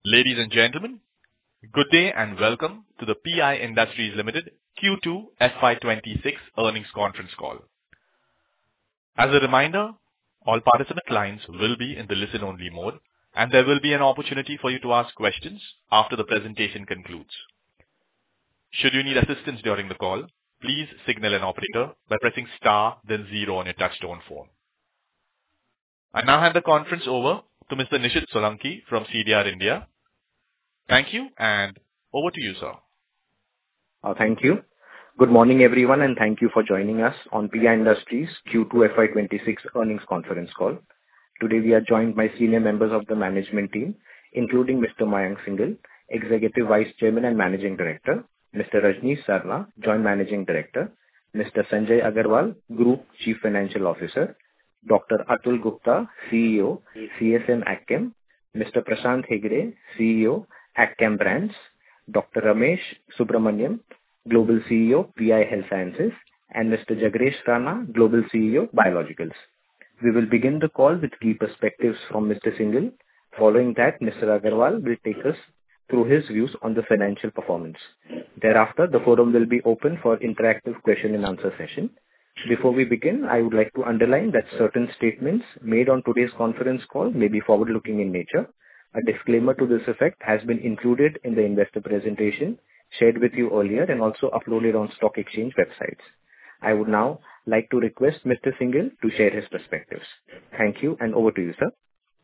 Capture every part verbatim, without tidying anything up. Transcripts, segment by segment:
Ladies and gentlemen, good day and welcome to the P I Industries Limited Q two F Y twenty-six earnings conference call. As a reminder, all participant lines will be in the listen-only mode, and there will be an opportunity for you to ask questions after the presentation concludes. Should you need assistance during the call, please signal an operator by pressing star then zero on your touchtone phone. I now hand the conference over to Mister Nishit Solanki from C D R India. Thank you, and over to you, sir. Uh, thank you. Good morning, everyone, and thank you for joining us on P I Industries Q two F Y twenty-six earnings conference call. Today, we are joined by senior members of the management team, including Mister Mayank Singhal, Executive Vice Chairman and Managing Director, Mister Rajnish Sarna, Joint Managing Director, Mister Sanjay Agarwal, Group Chief Financial Officer, Doctor Atul Gupta, C E O, C S M AgChem, Mister Prashant Hegde, C E O, AgChem Brands, Doctor Ramesh Subramaniam, Global C E O, P I Health Sciences, and Mister Jagresh Rana, Global C E O, Biologicals. We will begin the call with key perspectives from Mister Singhal. Following that, Mister Agarwal will take us through his views on the financial performance. Thereafter, the forum will be open for interactive question and answer session. Before we begin, I would like to underline that certain statements made on today's conference call may be forward-looking in nature. A disclaimer to this effect has been included in the investor presentation shared with you earlier and also uploaded on stock exchange websites. I would now like to request Mister Singhal to share his perspectives. Thank you, and over to you, sir.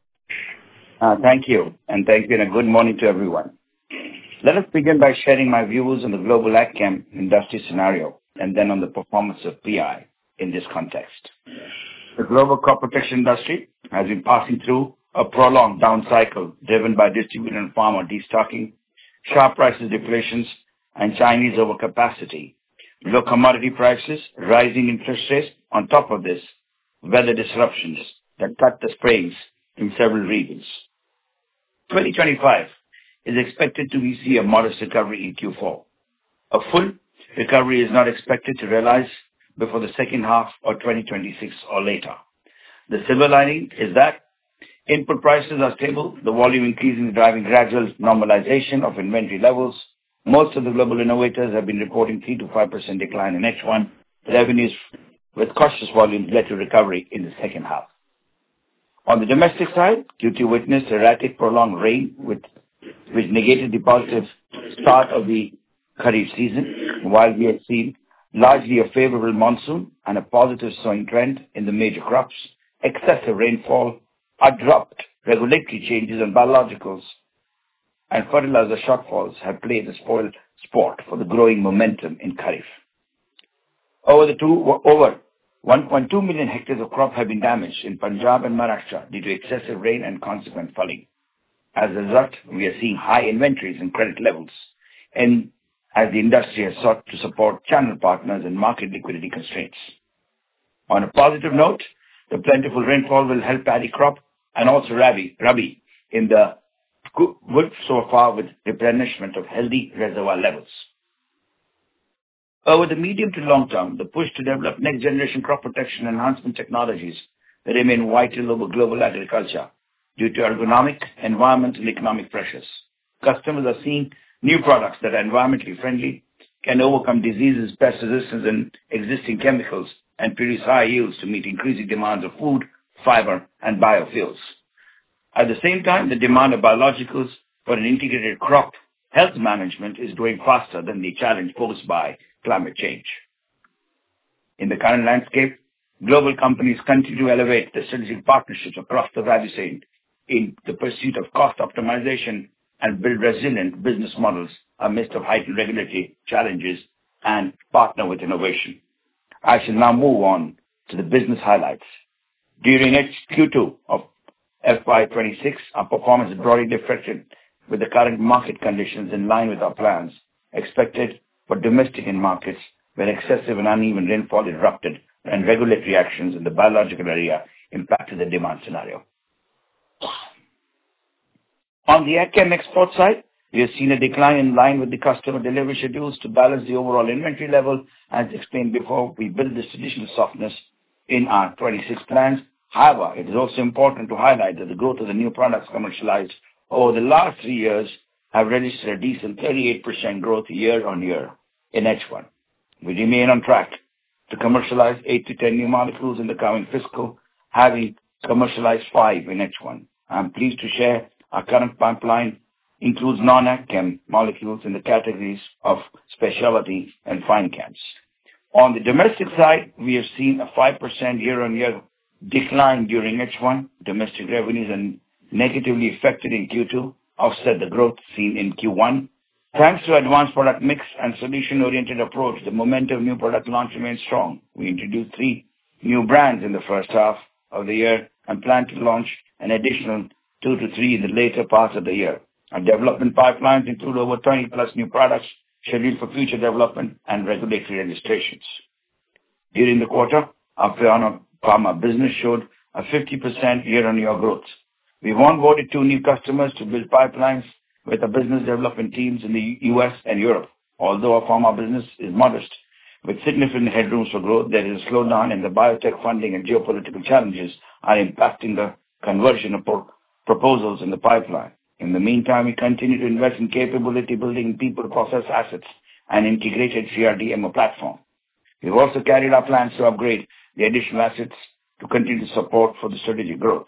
Uh, thank you, and thank you, and a good morning to everyone. Let us begin by sharing my views on the global AgChem industry scenario and then on the performance of P I in this context. The global crop protection industry has been passing through a prolonged down cycle driven by distributor and farmer destocking, sharp prices deflations, and Chinese overcapacity, low commodity prices, rising interest rates. On top of this, weather disruptions that cut the springs in several regions. twenty twenty-five is expected to see a modest recovery in Q four. A full recovery is not expected to realize before the second half of twenty twenty-six or later. The silver lining is that input prices are stable, the volume increasing is driving gradual normalization of inventory levels. Most of the global innovators have been reporting three to five percent decline in H one. Revenues with cautious volumes led to recovery in the second half. On the domestic side, Q two witnessed erratic prolonged rain with, which negated the positive start of the Kharif season, while we have seen largely a favorable monsoon and a positive sowing trend in the major crops. Excessive rainfall, abrupt regulatory changes on biologicals, and fertilizer shortfalls have played the spoil sport for the growing momentum in Kharif. Over the two, over one point two million hectares of crop have been damaged in Punjab and Maharashtra due to excessive rain and consequent flooding. As a result, we are seeing high inventories and credit levels, and as the industry has sought to support channel partners and market liquidity constraints. On a positive note, the plentiful rainfall will help paddy crop and also rabi, rabi in the good so far with replenishment of healthy reservoir levels. Over the medium to long term, the push to develop next generation crop protection enhancement technologies remain vital over global agriculture due to ergonomic, environmental, and economic pressures. Customers are seeing new products that are environmentally friendly, can overcome diseases, pest resistance, and existing chemicals, and produce high yields to meet increasing demands of food, fiber, and biofuels. At the same time, the demand of biologicals for an integrated crop health management is growing faster than the challenge posed by climate change. In the current landscape, global companies continue to elevate the strategic partnerships across the value chain in the pursuit of cost optimization and build resilient business models amidst of heightened regulatory challenges and partner with innovation. I shall now move on to the business highlights. During Q two of F Y twenty-six, our performance is broadly reflected with the current market conditions in line with our plans expected for domestic end markets where excessive and uneven rainfall erupted and regulatory actions in the biological area impacted the demand scenario. On the AgChem export side, we have seen a decline in line with the customer delivery schedules to balance the overall inventory level. As explained before, we built this additional softness in our twenty-six plans. However, it is also important to highlight that the growth of the new products commercialized over the last three years have registered a decent thirty-eight percent growth year on year in H one. We remain on track to commercialize eight to ten new molecules in the coming fiscal, having commercialized five in H one. I'm pleased to share our current pipeline includes non-ag chem molecules in the categories of specialty and fine chems. On the domestic side, we have seen a five percent year-on-year decline during H one. Domestic revenues are negatively affected in Q two, offset the growth seen in Q one. Thanks to advanced product mix and solution-oriented approach, the momentum of new product launch remains strong. We introduced three new brands in the first half of the year and plan to launch an additional two to three in the later parts of the year. Our development pipelines include over twenty plus new products scheduled for future development and regulatory registrations. During the quarter, our pharma business showed a fifty percent year-on-year growth. We've onboarded two new customers to build pipelines with our business development teams in the U S and Europe. Although our pharma business is modest, with significant headrooms for growth, there is a slowdown in the biotech funding and geopolitical challenges are impacting the conversion of pro- proposals in the pipeline. In the meantime, we continue to invest in capability building, people, process assets, and integrated C R D M O platform. We've also carried our plans to upgrade the additional assets to continue to support for the strategic growth.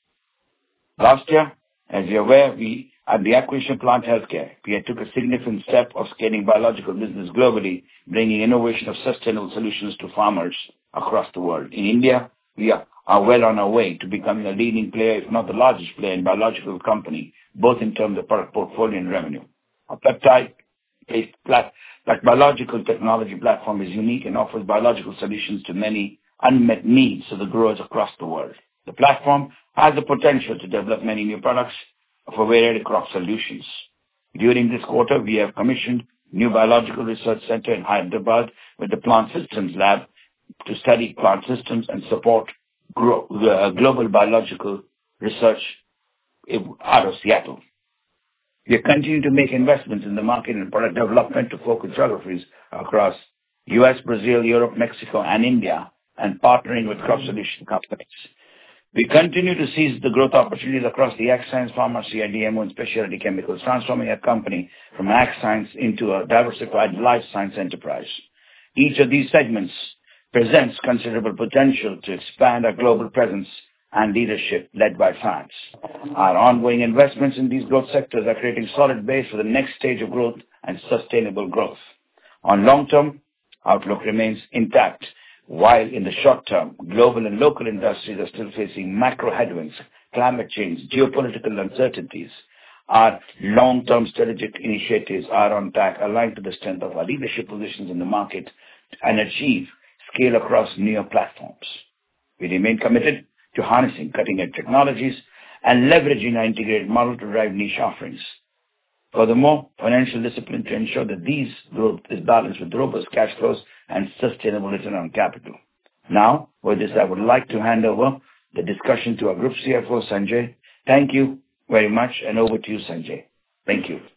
Last year, as you're aware, we at the acquisition Plant Healthcare, we had took a significant step of scaling biological business globally, bringing innovation of sustainable solutions to farmers across the world. In India, we are, are well on our way to becoming a leading player, if not the largest player in biological company, both in terms of product portfolio and revenue. Our peptide-based plat- like biological technology platform is unique and offers biological solutions to many unmet needs of the growers across the world. The platform has the potential to develop many new products for varied crop solutions. During this quarter, we have commissioned new biological research center in Hyderabad with the Plant Systems Lab to study plant systems and support grow, uh, global biological research out of Seattle. We are continuing to make investments in the market and product development to focus geographies across U S, Brazil, Europe, Mexico, and India, and partnering with crop solution companies. We continue to seize the growth opportunities across the ag science, pharma, C R D M O, and specialty chemicals, transforming our company from ag science into a diversified life science enterprise. Each of these segments presents considerable potential to expand our global presence and leadership led by science. Our ongoing investments in these growth sectors are creating solid base for the next stage of growth and sustainable growth. On long-term, outlook remains intact, while in the short term, global and local industries are still facing macro headwinds, climate change, geopolitical uncertainties. Our long-term strategic initiatives are on track, aligned to the strength of our leadership positions in the market and achieve scale across newer platforms. We remain committed to harnessing cutting-edge technologies and leveraging our integrated model to drive niche offerings. Furthermore, financial discipline to ensure that these growth is balanced with robust cash flows and sustainable return on capital. Now, with this, I would like to hand over the discussion to our Group C F O, Sanjay. Thank you very much, and over to you, Sanjay. Thank you.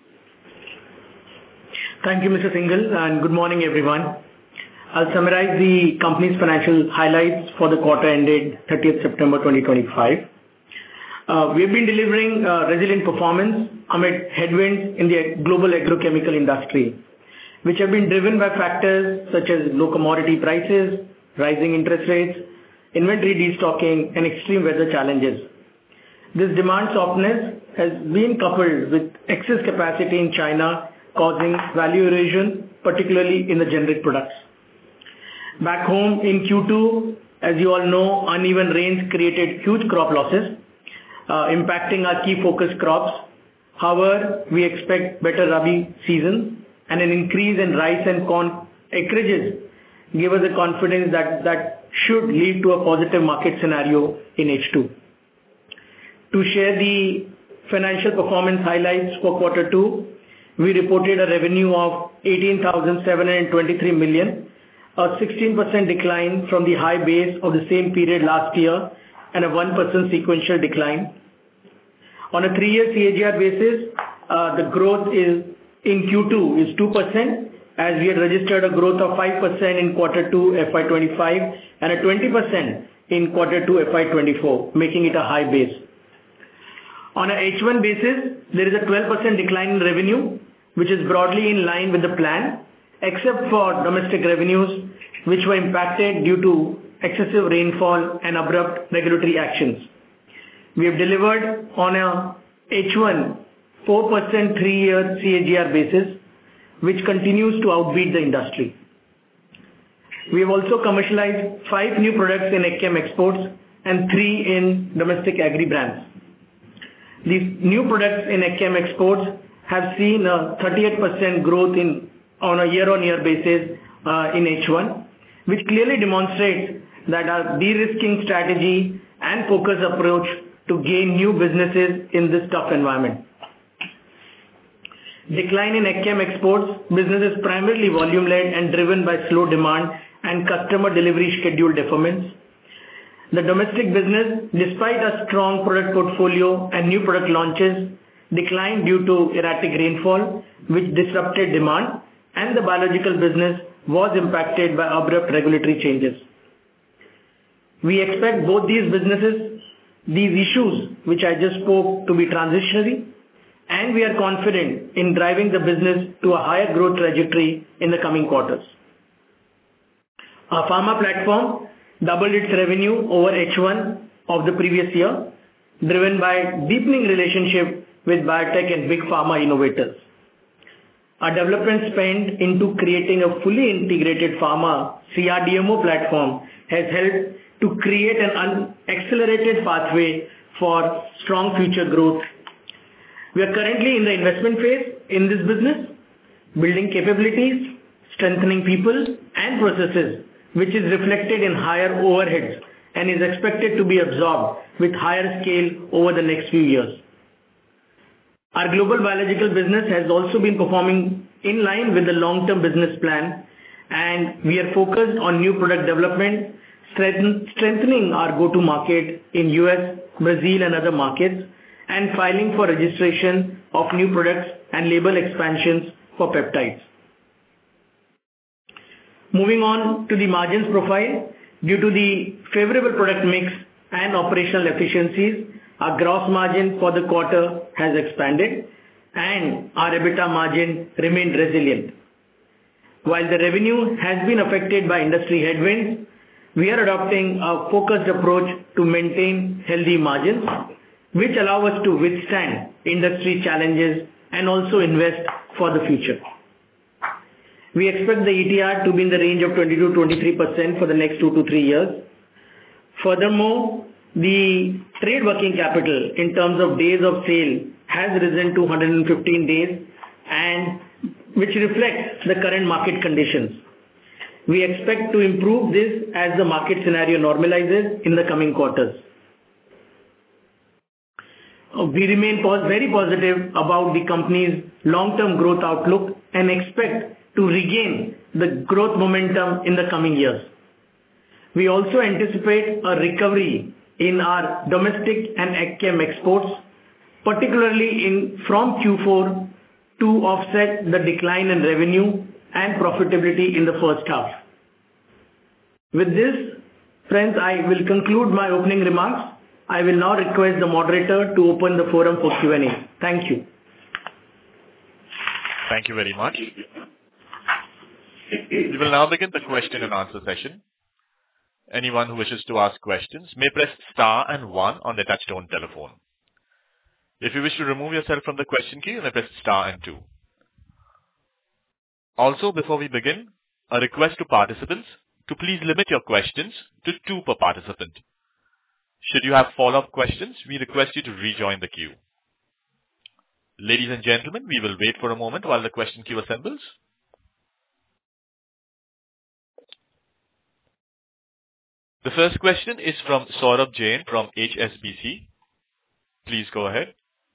Thank you, Mister Singhal, and good morning, everyone. I'll summarize the company's financial highlights for the quarter ended thirtieth September twenty twenty-five. Uh, we have been delivering uh, resilient performance amid headwinds in the global agrochemical industry, which have been driven by factors such as low commodity prices, rising interest rates, inventory destocking, and extreme weather challenges. This demand softness has been coupled with excess capacity in China, causing value erosion, particularly in the generic products. Back home in Q two, as you all know, uneven rains created huge crop losses, uh, impacting our key focus crops. However, we expect better Rabi season and an increase in rice and corn acreages give us the confidence that that should lead to a positive market scenario in H two. To share the financial performance highlights for quarter two, we reported a revenue of eighteen thousand seven hundred twenty-three million, a sixteen percent decline from the high base of the same period last year, and a one percent sequential decline. On a three-year C A G R basis, uh, the growth is in Q two is two percent, as we had registered a growth of five percent in quarter two F Y twenty-five and a twenty percent in quarter two F Y twenty-four, making it a high base. On a H one basis, there is a twelve percent decline in revenue, which is broadly in line with the plan, except for domestic revenues, which were impacted due to excessive rainfall and abrupt regulatory actions. We have delivered on a H one four percent three-year C A G R basis, which continues to outbeat the industry. We have also commercialized five new products in AgChem exports and three in domestic agri brands. These new products in AgChem exports have seen a thirty-eight percent growth in on a year-on-year basis uh, in H one, which clearly demonstrates that our de-risking strategy and focused approach to gain new businesses in this tough environment. Decline in AgChem exports business is primarily volume-led and driven by slow demand and customer delivery schedule deferments. The domestic business, despite a strong product portfolio and new product launches, declined due to erratic rainfall, which disrupted demand, and the biological business was impacted by abrupt regulatory changes. We expect both these businesses, these issues which I just spoke, to be transitionary, and we are confident in driving the business to a higher growth trajectory in the coming quarters. Our pharma platform doubled its revenue over H one of the previous year, driven by deepening relationship with biotech and big pharma innovators. Our development spend into creating a fully integrated pharma C R D M O platform has helped to create an un- accelerated pathway for strong future growth. We are currently in the investment phase in this business, building capabilities, strengthening people and processes, which is reflected in higher overheads and is expected to be absorbed with higher scale over the next few years. Our global biological business has also been performing in line with the long-term business plan, and we are focused on new product development, strengthen, strengthening our go-to-market in U S, Brazil and other markets, and filing for registration of new products and label expansions for peptides. Moving on to the margins profile, due to the favorable product mix and operational efficiencies, our gross margin for the quarter has expanded and our EBITDA margin remained resilient. While the revenue has been affected by industry headwinds, we are adopting a focused approach to maintain healthy margins, which allow us to withstand industry challenges and also invest for the future. We expect the E T R to be in the range of twenty-two to twenty-three percent for the next two to three years. Furthermore, the trade working capital in terms of days of sale has risen to one hundred fifteen days, and which reflects the current market conditions. We expect to improve this as the market scenario normalizes in the coming quarters. We remain very positive about the company's long-term growth outlook and expect to regain the growth momentum in the coming years. We also anticipate a recovery in our domestic and AgChem exports, particularly in from Q four, to offset the decline in revenue and profitability in the first half. With this, friends, I will conclude my opening remarks. I will now request the moderator to open the forum for Q and A. Thank you. Thank you very much. We will now begin the question and answer session. Anyone who wishes to ask questions may press star and one on their touchtone telephone. If you wish to remove yourself from the question queue, you may press star and two. Also, before we begin, a request to participants to please limit your questions to two per participant. Should you have follow-up questions, we request you to rejoin the queue. Ladies and gentlemen, we will wait for a moment while the question queue assembles. The first question is from Saurabh Jain from H S B C. Please go ahead.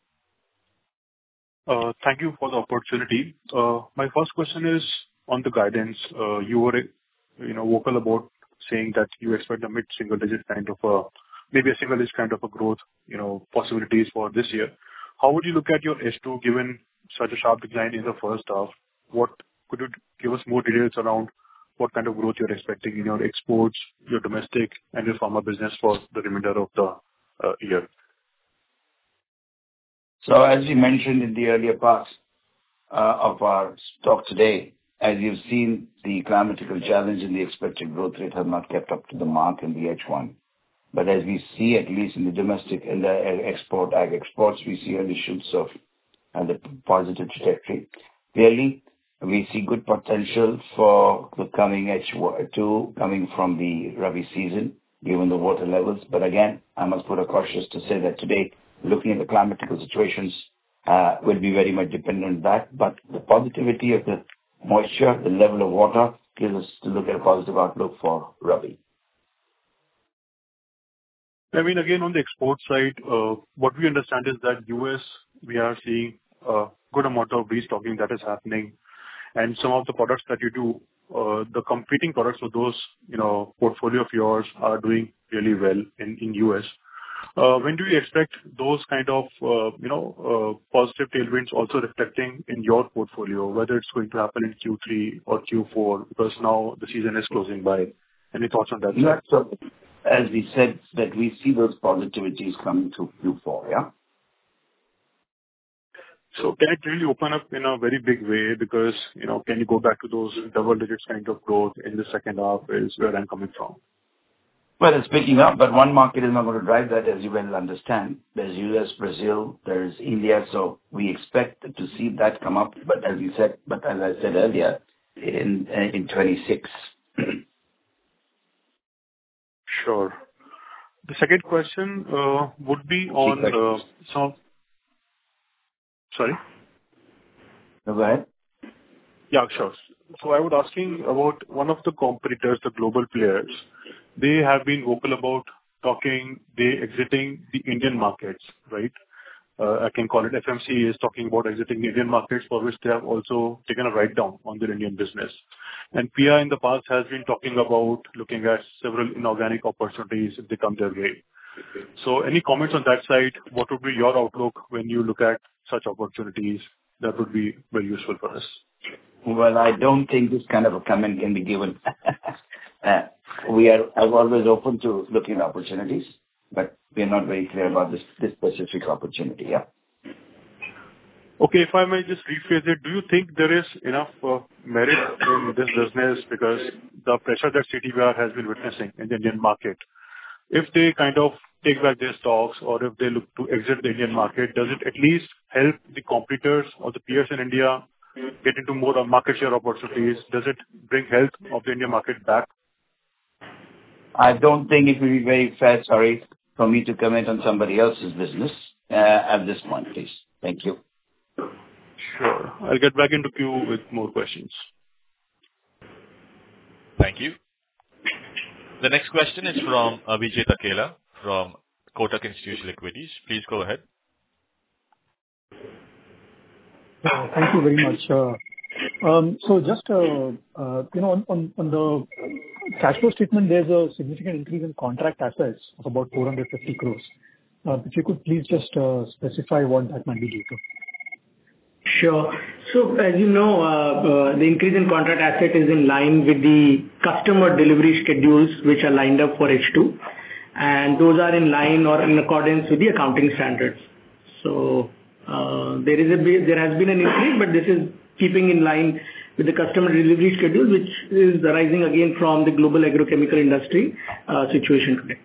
Uh, Thank you for the opportunity. Uh, My first question is on the guidance. Uh, You were, you know, vocal about saying that you expect a mid-single digit kind of a, maybe a single digit kind of a growth, you know, possibilities for this year. How would you look at your H two given such a sharp decline in the first half? What could you give us more details around what kind of growth you're expecting in your exports, your domestic, and your pharma business for the remainder of the uh, year? So as we mentioned in the earlier parts uh, of our talk today, as you've seen, the climatical challenge and the expected growth rate have not kept up to the mark in the H one. But as we see, at least in the domestic and the export, ag exports, we see early shoots of uh, the positive trajectory. Clearly, we see good potential for the coming H two coming from the Rabi season, given the water levels. But again, I must put a cautious to say that today, looking at the climatical situations, uh, will be very much dependent on that. But the positivity of the moisture, the level of water, gives us to look at a positive outlook for Rabi. I mean, again, on the export side, uh, what we understand is that U S, we are seeing a good amount of restocking that is happening. And some of the products that you do, uh, the competing products of those, you know, portfolio of yours are doing really well in, in U S. Uh, when do you expect those kind of, uh, you know, uh, positive tailwinds also reflecting in your portfolio, whether it's going to happen in Q three or Q four, because now the season is closing by? Any thoughts on that? Yeah, so as we said, that we see those positivities coming through Q four, yeah? So can it really open up in a very big way? Because, you know, can you go back to those double digits kind of growth in the second half is where I'm coming from. Well, it's picking up, but one market is not going to drive that, as you well understand. There's U S, Brazil, there's India, so we expect to see that come up. But as you said, but as I said earlier, in in twenty-six. Sure. The second question uh, would be on uh, some... Sorry? No, go ahead. Yeah, sure. So I was asking about one of the competitors, the global players. They have been vocal about talking, they exiting the Indian markets, right? Uh, I can call it F M C is talking about exiting the Indian markets, for which they have also taken a write down on their Indian business. And P I in the past has been talking about looking at several inorganic opportunities if they come their way. So any comments on that side? What would be your outlook when you look at such opportunities? That would be very useful for us. Well, I don't think this kind of a comment can be given. uh, we are I'm always open to looking at opportunities, but we are not very clear about this, this specific opportunity, yeah? Okay, if I may just rephrase it, do you think there is enough uh, merit in this business because the pressure that C T B R has been witnessing in the Indian market, if they kind of take back their stocks or if they look to exit the Indian market, does it at least help the competitors or the peers in India get into more market share opportunities? Does it bring health of the Indian market back? I don't think it will be very fair, sorry, for me to comment on somebody else's business uh, at this point, please. Thank you. Sure. I'll get back into queue with more questions. Thank you. The next question is from Abhijit Akela from Kotak Institutional Equities. Please go ahead. Uh, Thank you very much. Uh, um, So just, uh, uh, you know, on on on the cash flow statement, there's a significant increase in contract assets of about four hundred fifty crores. Uh, If you could please just uh, specify what that might be due to. Sure. So as you know, uh, uh, the increase in contract asset is in line with the customer delivery schedules, which are lined up for H two, and those are in line or in accordance with the accounting standards. So, uh, there is a bit, there has been an increase, but this is keeping in line with the customer delivery schedule, which is arising again from the global agrochemical industry uh, situation today.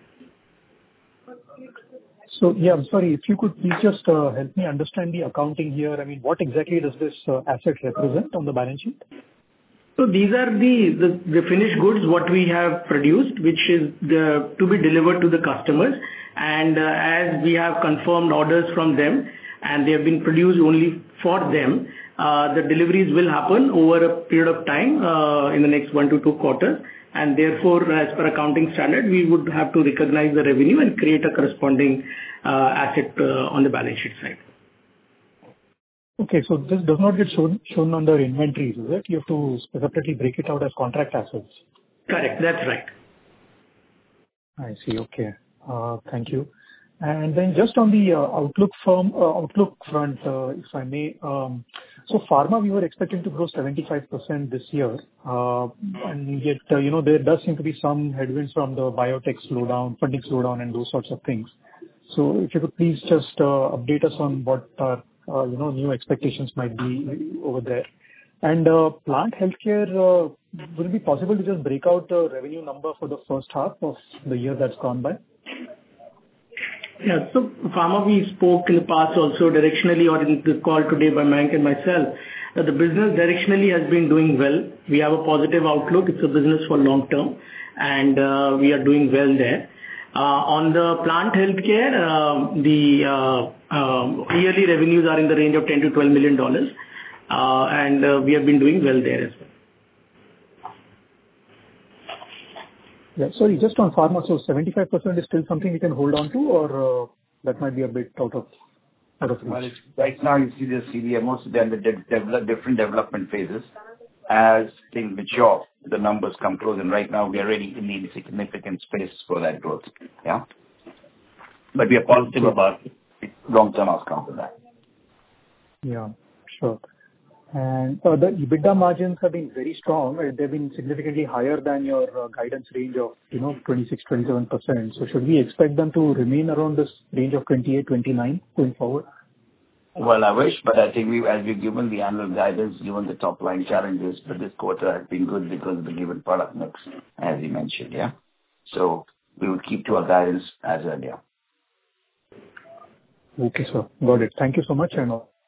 So, yeah, I'm sorry, if you could please just uh, help me understand the accounting here. I mean, what exactly does this uh, asset represent on the balance sheet? So these are the, the, the finished goods what we have produced, which is the, to be delivered to the customers. And uh, as we have confirmed orders from them and they have been produced only for them, uh, the deliveries will happen over a period of time uh, in the next one to two quarters. And therefore, as per accounting standard, we would have to recognize the revenue and create a corresponding uh, asset uh, on the balance sheet side. Okay, so this does not get shown shown under inventories, is it? You have to separately break it out as contract assets. Correct, that's right. I see. Okay. Uh, Thank you. And then just on the uh, outlook from uh, outlook front, uh, if I may, um, so pharma, we were expecting to grow seventy-five percent this year. Uh, and yet, uh, you know, there does seem to be some headwinds from the biotech slowdown, funding slowdown, and those sorts of things. So if you could please just uh, update us on what our uh, you know new expectations might be over there. And uh, plant healthcare, uh, will it be possible to just break out the revenue number for the first half of the year that's gone by? Yeah. So pharma, we spoke in the past also directionally or in the call today by Mayank and myself, that the business directionally has been doing well. We have a positive outlook. It's a business for long term, and uh, we are doing well there. Uh, on the plant healthcare, uh, the uh, uh, yearly revenues are in the range of ten to twelve million dollars, uh, and uh, we have been doing well there as well. Yeah. Sorry, just on pharma, so seventy-five percent is still something we can hold on to, or uh, that might be a bit out of out of Well, reach? it's, right now you see the C D M Os, they're in the de- develop, different development phases. As things mature, the numbers come close, and right now we are already in the significant space for that growth. Yeah. But we are positive about long-term outcome for that. Yeah, sure. And uh, the EBITDA margins have been very strong. Uh, They've been significantly higher than your uh, guidance range of, you know, twenty-six to twenty-seven percent. So should we expect them to remain around this range of twenty-eight to twenty-nine going forward? Well, I wish, but I think we, as we've given the annual guidance, given the top line challenges, but this quarter has been good because of the given product mix, as you mentioned, yeah? So we will keep to our guidance as earlier. Okay, sir. Got it. Thank you so much, and all.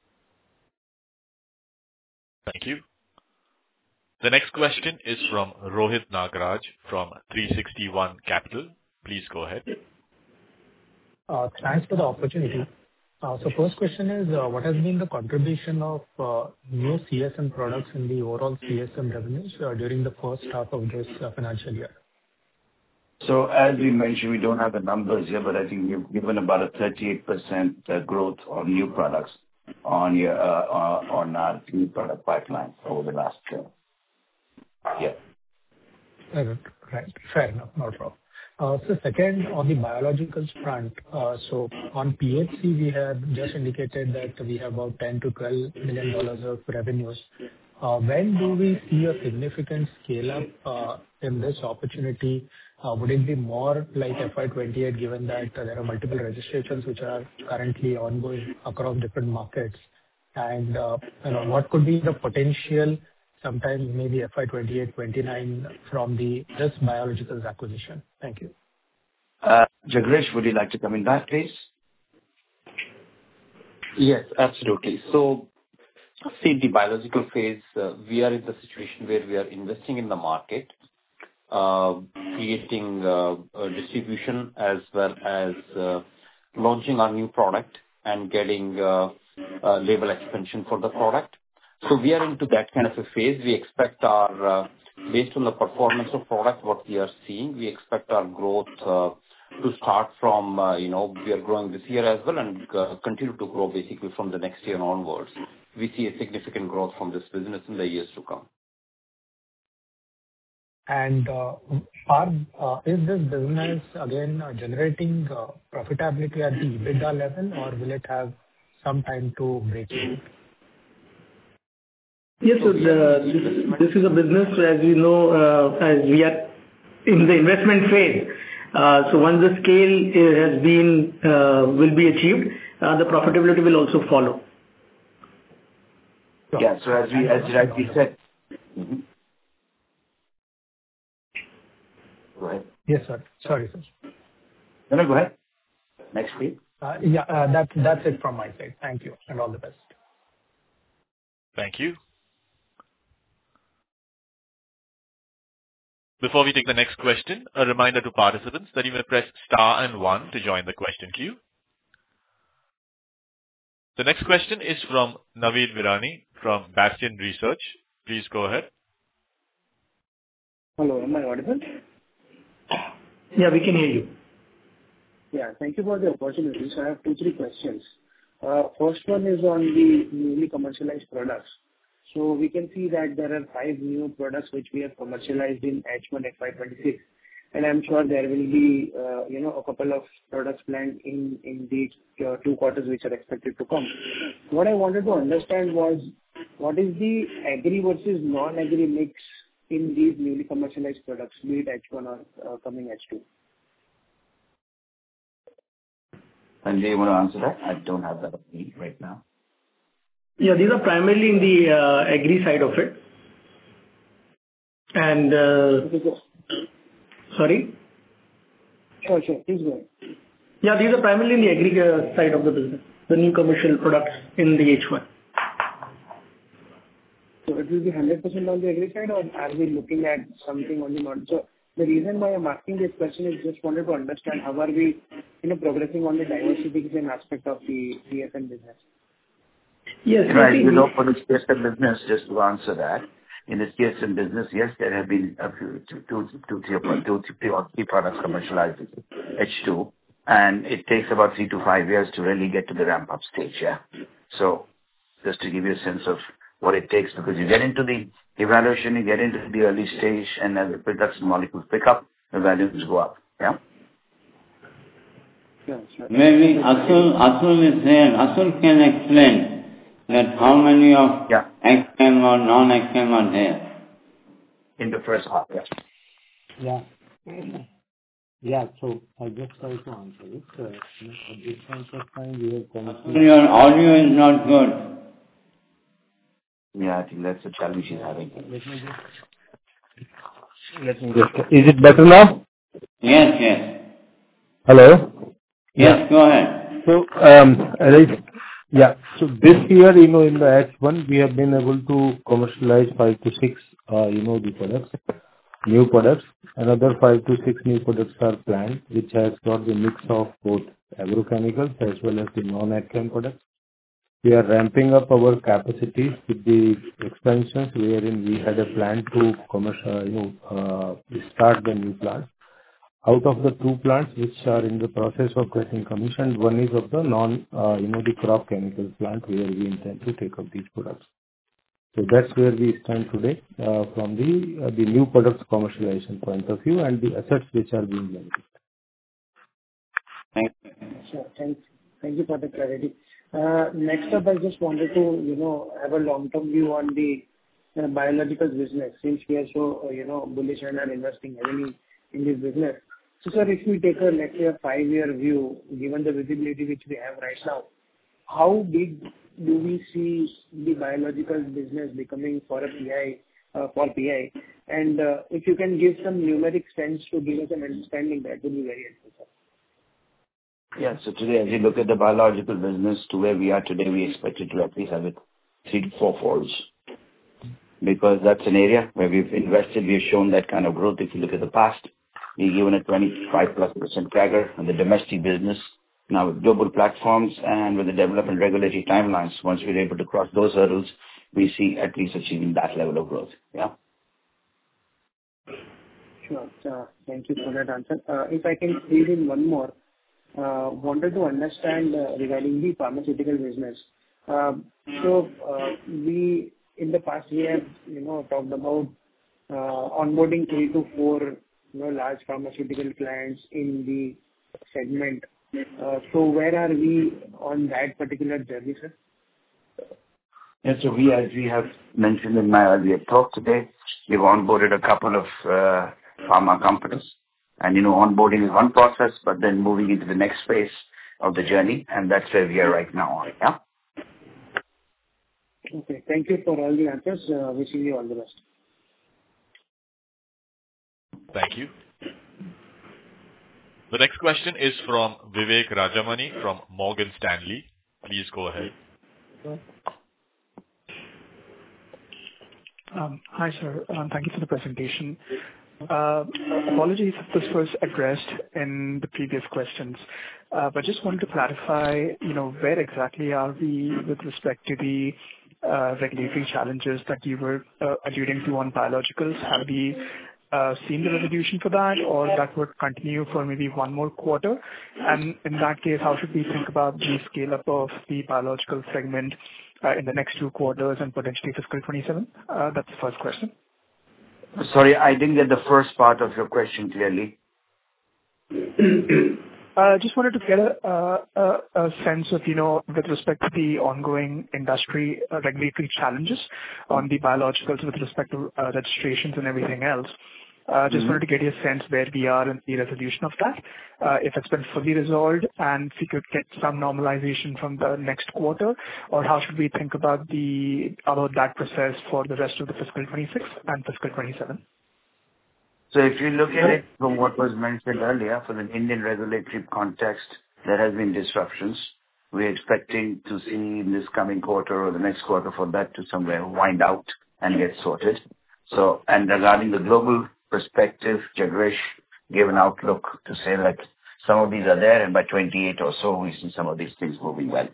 Thank you. The next question is from Rohit Nagaraj from three sixty One Capital. Please go ahead. Uh, Thanks for the opportunity. Uh, So first question is, uh, what has been the contribution of uh, new C S M products in the overall C S M revenues uh, during the first half of this uh, financial year? So as we mentioned, we don't have the numbers here, but I think we've given about a thirty-eight percent uh, growth on new products on your, uh, uh, on our new product pipeline over the last year. Yeah. Uh, Right. Fair enough. No problem. Uh, So second, on the biologicals front, uh, so on P H C, we have just indicated that we have about ten to twelve million dollars of revenues. Uh, When do we see a significant scale-up uh, in this opportunity? Uh, Would it be more like F Y twenty-eight, given that uh, there are multiple registrations which are currently ongoing across different markets? And uh, you know, what could be the potential sometime maybe F Y twenty-eight, twenty-nine from the this biologicals acquisition? Thank you. Uh, Jagresh, would you like to come in back, please? Yes, absolutely. So, see, the biological phase, uh, we are in the situation where we are investing in the market, uh, creating uh, a distribution as well as uh, launching our new product and getting uh, uh, label expansion for the product. So we are into that kind of a phase. We expect our, uh, based on the performance of product, what we are seeing, we expect our growth uh, to start from, uh, you know, we are growing this year as well and uh, continue to grow basically from the next year onwards. We see a significant growth from this business in the years to come. And uh, are, uh, is this business again uh, generating uh, profitability at the EBITDA level, or will it have some time to break even? Yes, so the, this is a business, as you know, uh, as we are in the investment phase. Uh, so once the scale uh, has been, uh, will be achieved, uh, the profitability will also follow. Yeah, so as we, as rightly said. Mm-hmm. Go ahead. Yes, sir. Sorry, sir. No, no, go ahead. Next, please. Uh, Yeah, uh, that- that's it from my side. Thank you, and all the best. Thank you. Before we take the next question, a reminder to participants that you may press star and one to join the question queue. The next question is from Naveed Virani from Bastion Research. Please go ahead. Hello, am I audible? Yeah, we can hear you. Yeah, thank you for the opportunity. So I have two, three questions. Uh, First one is on the newly commercialized products. So we can see that there are five new products which we have commercialized in H one F Y twenty-six, and I'm sure there will be, uh, you know, a couple of products planned in in the uh, two quarters which are expected to come. What I wanted to understand was, what is the agri versus non-agri mix in these newly commercialized products, be it H one or uh, coming H two? Sanjay, you want to answer that? I don't have that with me right now. Yeah, these are primarily in the uh, agri side of it. And uh, sorry? Sure, sure. Please go ahead. Yeah, these are primarily in the agri uh, side of the business, the new commercial products in the H one. So it will be one hundred percent on the agri side, or are we looking at something on the non? So the reason why I'm asking this question is just wanted to understand how are we, you know, progressing on the diversification aspect of the C S M business. Yes. Right. You know, for the C S M business, just to answer that, in the C S M business, yes, there have been a few, two, two, two, three, two, three or three products commercialized H two, and it takes about three to five years to really get to the ramp-up stage, yeah. So just to give you a sense of what it takes, because you get into the evaluation, you get into the early stage, and as the production molecules pick up, the values go up, yeah. Sure, sure. Maybe Atul, Atul is there. Atul can explain that how many of yeah. X M or non-X M are there? In the first half, yes. Yeah. Yeah, so I just try to answer it. Uh, at this point of time, we have commissioned... Your audio is not good. Yeah, I think that's the challenge she's having. Let me just... Let me just... Is it better now? Yes, yes. Hello? Yes, yeah. Go ahead. So, um, right. Yeah. So this year, you know, in the H one, we have been able to commercialize five to six, uh, you know, the products, new products. Another five to six new products are planned, which has got the mix of both agrochemicals as well as the non-agchem products. We are ramping up our capacities with the expansions, wherein we had a plan to commercial, you know, uh, start the new plants. Out of the two plants which are in the process of getting commissioned, one is of the non, uh, you know, the crop chemical plant where we intend to take up these products. So that's where we stand today uh, from the uh, the new products commercialization point of view and the assets which are being limited. Thank you. Sure. Thank, thank you for the clarity. Uh, next up, I just wanted to, you know, have a long-term view on the uh, biologicals business, since we are so, uh, you know, bullish and are investing heavily in this business. So, sir, if we take a, let's say, a five-year view, given the visibility which we have right now, how big do we see the biologicals business becoming for a P I, uh, for P I? And uh, if you can give some numeric sense to give us an understanding, that would be very helpful, sir. Yeah. So today, as you look at the biological business to where we are today, we expect it to at least have it three to four folds. Because that's an area where we've invested, we've shown that kind of growth. If you look at the past, we've given a twenty-five plus percent C A G R on the domestic business. Now with global platforms and with the development regulatory timelines, once we're able to cross those hurdles, we see at least achieving that level of growth. Yeah. Sure. Uh, thank you for that answer. Uh, if I can squeeze in one more, uh, wanted to understand uh, regarding the pharmaceutical business. Uh, so uh, we, in the past, we have, you know, talked about uh, onboarding three to four, you know, large pharmaceutical clients in the segment. Uh, so where are we on that particular journey, sir? Yeah, so we, as we have mentioned in my earlier talk today, we've onboarded a couple of uh, pharma companies. And, you know, onboarding is one process, but then moving into the next phase of the journey, and that's where we are right now. Yeah. Okay. Thank you for all the answers. Uh, wishing you all the best. Thank you. The next question is from Vivek Rajamani from Morgan Stanley. Please go ahead. Um, hi, sir. Um, thank you for the presentation. Uh, apologies if this was addressed in the previous questions, uh, but just wanted to clarify, you know, where exactly are we with respect to the uh, regulatory challenges that you were uh, alluding to on biologicals? Have we uh, seen the resolution for that, or that would continue for maybe one more quarter? And in that case, how should we think about the scale-up of the biological segment uh, in the next two quarters and potentially fiscal twenty-seven? Uh, that's the first question. Sorry, I didn't get the first part of your question clearly. I uh, just wanted to get a, a, a sense of, you know, with respect to the ongoing industry uh, regulatory challenges on the biologicals with respect to uh, registrations and everything else. Uh, Just Mm-hmm. wanted to get your sense where we are in the resolution of that, Uh, if it's been fully resolved, and if we could get some normalization from the next quarter, or how should we think about the about that process for the rest of the fiscal twenty-six and fiscal twenty-seven? So if you look at it from what was mentioned earlier, for the Indian regulatory context, there has been disruptions. We're expecting to see in this coming quarter or the next quarter for that to somewhere wind out and get sorted. So, and regarding the global perspective, Jagresh gave an outlook to say that some of these are there, and by twenty-eight or so, we see some of these things moving well.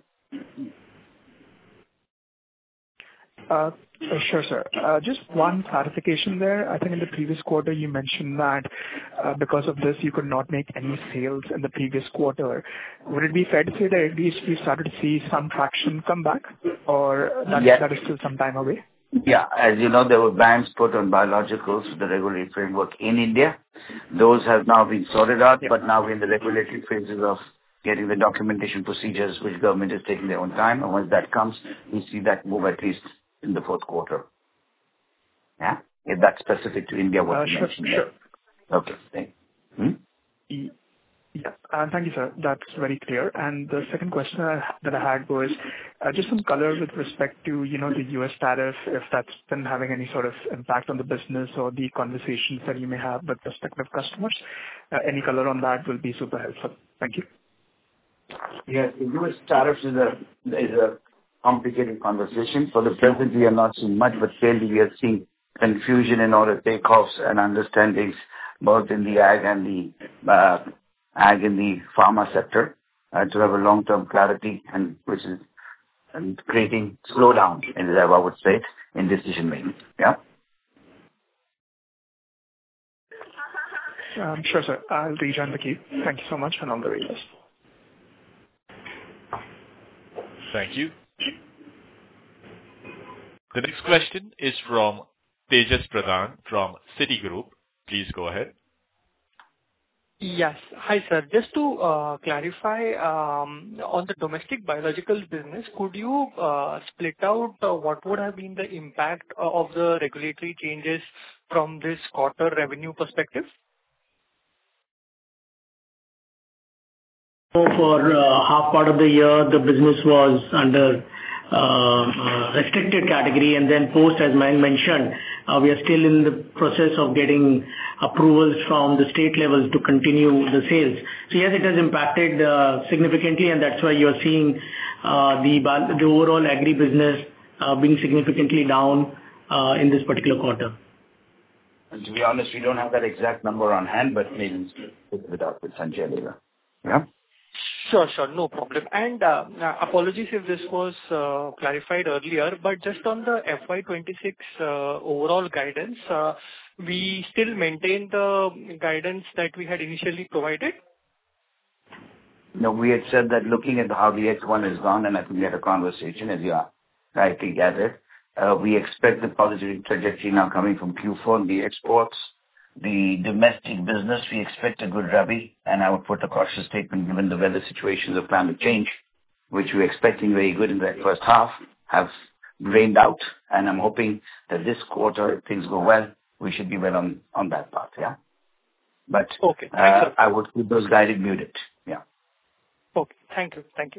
Uh, uh, Sure, sir. Uh, Just one clarification there. I think in the previous quarter, you mentioned that uh, because of this, you could not make any sales in the previous quarter. Would it be fair to say that at least we started to see some traction come back, or that Yes. that is still some time away? Yeah. As you know, there were bans put on biologicals with the regulatory framework in India. Those have now been sorted out, Yeah. but now we're in the regulatory phases of getting the documentation procedures, which government is taking their own time. And once that comes, we see that move at least in the fourth quarter. Yeah? If that's specific to India, what Uh, you Sure. mentioned Sure. there. Okay. Thank you. Hmm? E- Yeah. Uh, Thank you, sir. That's very clear. And the second question I- that I had was uh, just some color with respect to, you know, the U S tariff, if that's been having any sort of impact on the business or the conversations that you may have with prospective customers. Uh, Any color on that will be super helpful. Thank you. Yes, the U S tariffs is a is a complicated conversation. For the present, we are not seeing much, but clearly we are seeing confusion in order takeoffs and understandings both in the ag and the uh, ag in the pharma sector uh, to have a long-term clarity, and which is and creating slowdown in the, I would say, in decision making. Yeah. Um, Sure, sir. I'll rejoin the queue. Thank you so much, and all the very best. Thank you. The next question is from Tejas Pradhan from Citigroup. Please go ahead. Yes. Hi, sir. Just to uh, clarify, um, on the domestic biologicals business, could you uh, split out uh, what would have been the impact uh, of the regulatory changes from this quarter revenue perspective? So for uh, half part of the year, the business was under uh, uh, restricted category, and then post, as Mayank mentioned, uh, we are still in the process of getting approvals from the state levels to continue the sales. So yes, it has impacted uh, significantly, and that's why you are seeing uh, the bal- the overall agri business uh, being significantly down uh, in this particular quarter. And to be honest, we don't have that exact number on hand, but maybe we'll pick it up with Sanjay later. Yeah. Sure, sure. No problem. And uh, uh, apologies if this was uh, clarified earlier, but just on the F Y twenty-six uh, overall guidance, uh, we still maintain the guidance that we had initially provided? No, we had said that looking at how the H one has gone, and I think we had a conversation, as you are rightly gathered, uh, we expect the positive trajectory now coming from Q four in the exports. The domestic business, we expect a good Rabi, and I would put a cautious statement given the weather situations of climate change, which we're expecting very good in that first half, have rained out, and I'm hoping that this quarter, if things go well, we should be well on, on that path, yeah? But Okay. uh, I would keep those guided muted, yeah. Okay. Thank you. Thank you.